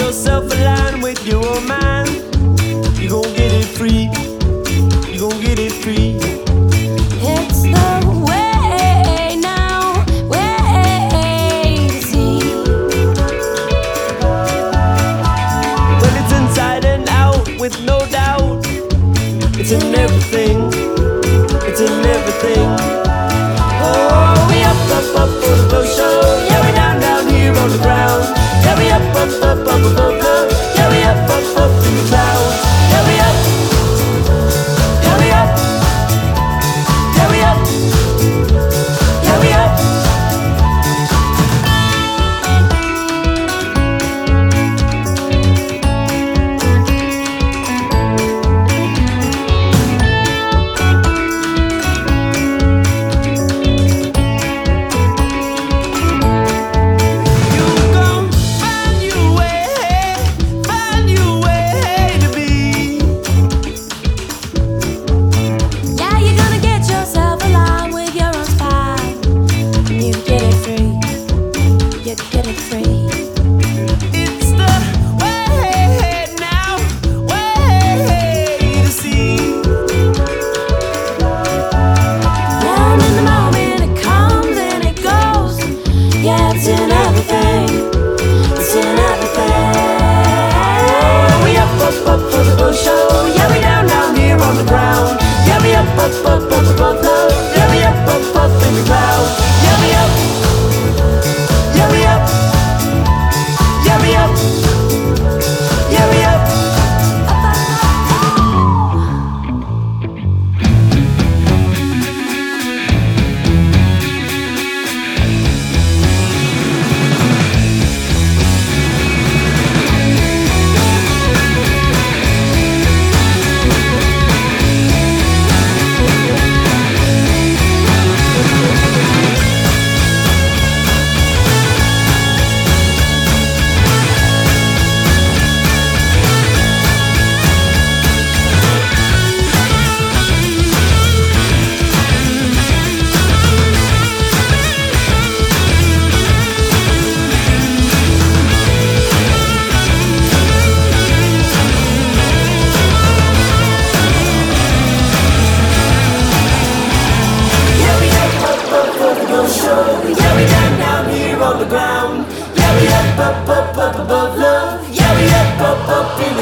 yourself a line with your old man, you gon' get it free. You gon' get it free. It's the way now, way to see. Well, it's inside and out with no doubt. It's in everything. It's in everything. Oh, we up for the blow show. Yeah, we down here on the ground. Yeah, we up above love. Yeah, we up in the clouds. Yeah, we up. Yeah, we up. Yeah, we up. Yeah, we up. Yeah, we down here on the ground. Yeah, we up above love. Yeah, we up in